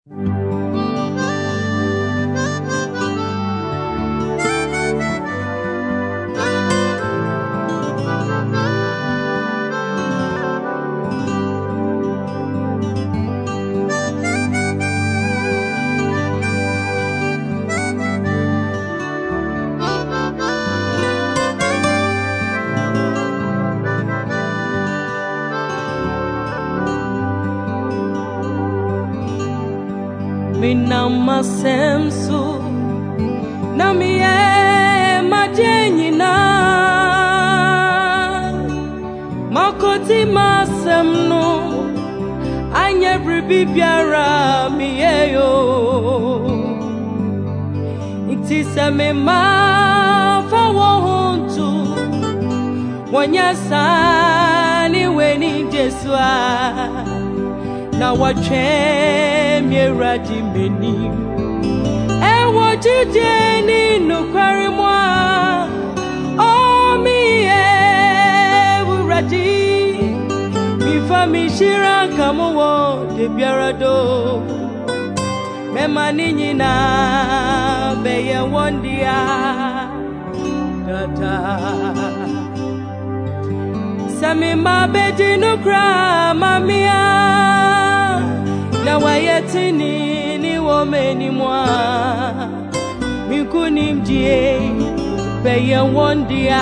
Minamasemsu na miye majenina makoti masemnu anye bribiara miyeyo itiseme ma fawontu wanyasani weni Jesua na watche mieraji meni ewo jijeni nukwari mwa o miye uraji mifa mishira kamuwo de biarado mema ninyina beye wondia dada sami mabeji nukra mamia na wayetini ni womeni mwa mikuni mjie beye wondia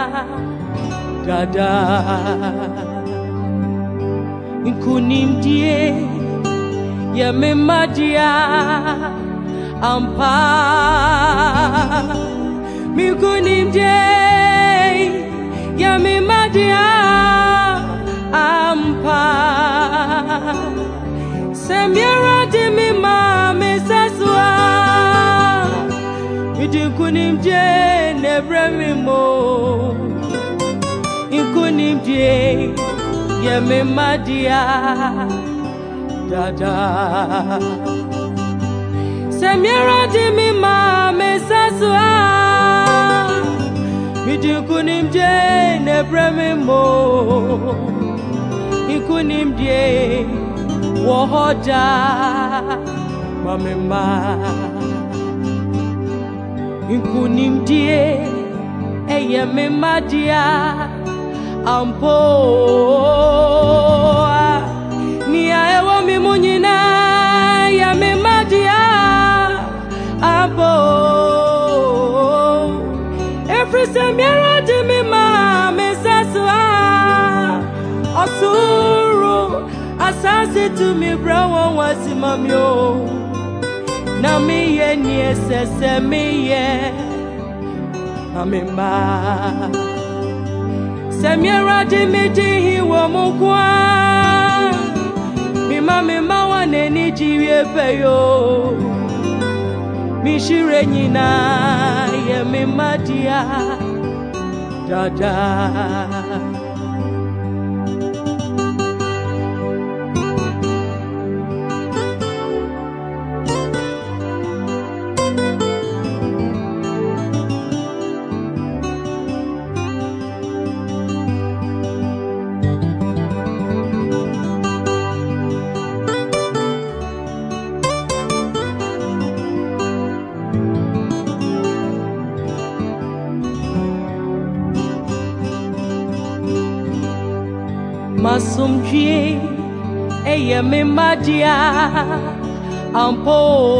dada mikuni mjie ya memadia ampa mikuni mjie ya memadia ampa Semiera de mi mame saswa Idikunim je nebremimo Ikunim je ye me madia dada Semiera de mi mame saswa Idikunim je nebremimo Ikunim je Wohoja mamema Ikunim die eye memadia ampo Nia ewo mimunyina ya memadia ampo Every semiera de mima mesaswa Osuru Asase to me brown was mamio na me ye ni esese me ye amemba Semiera de me di wo mukwa mi mama wane ni jiwe peyo mi shire nyina ye me madia dada Masumji eye me madia ampo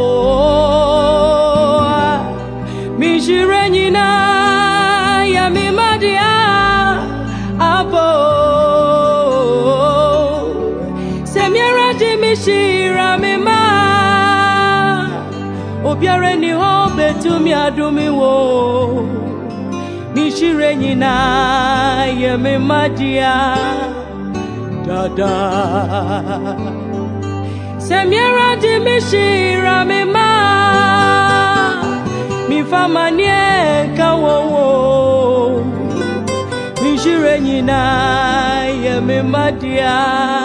mi jirenyina ya me madia ampo Semiera de mi shira me ma obiare ni ho betumi adumi wo mi jirenyina ya me madia dada Semiera de mishira me ma mi famanie kawo mishire nyina ye me madia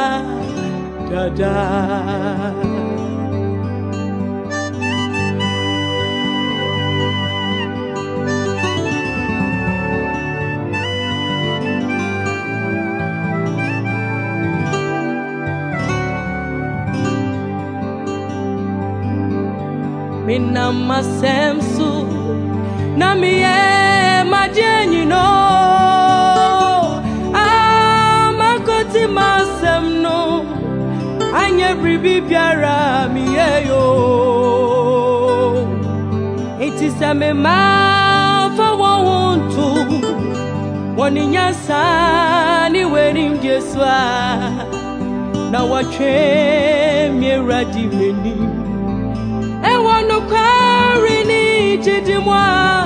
dada Minama semsu na miye majeni no amakoti masemno anye bribi biara miye yo iti same ma fa wontu woni nyansa ni werim Jesua na watwe miradi meni Ewano kwari ni chidimwa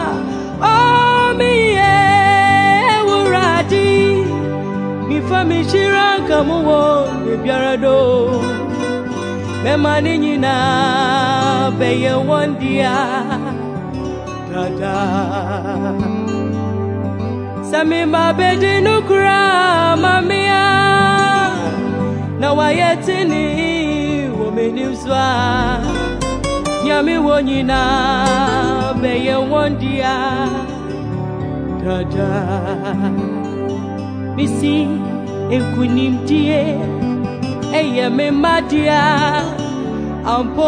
Omiye ewuradi Mifami shiranga muwo Nebiarado Memani nyina Beye wondia Dada Samima bedi nukura Mamia Na wayetini Womeni uzwa Nyami wonyina beye wondia Dada Misi enkunimdie Eye me madia Ampo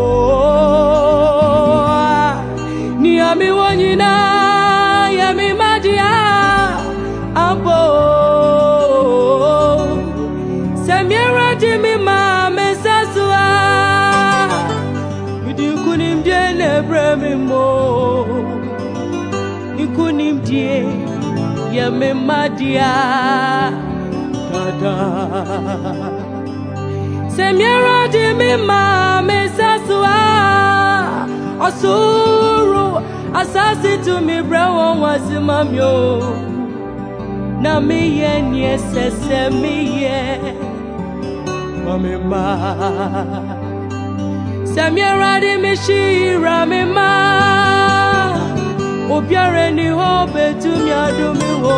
Nyami wonyina Yami madia Ampo Samiera jimi ma mesasua Bremimo Nikunimdie Yame madia Dada Semiera di mima mesasua Osuru Asasi to me brawo wasimamyo Na miye nye sese miye Mamima Samiera di mishira mima Obiare ni hobe tumyadumi wo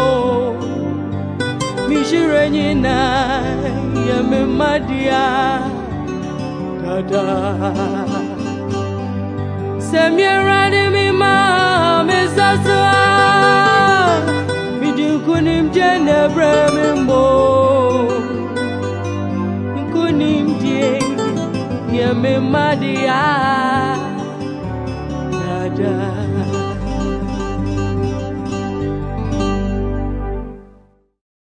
Mishire nyina ya mimadia Dada Samiera di mima mesaswa Midinkunim jene bremimo Nkunim die Yame madia Dada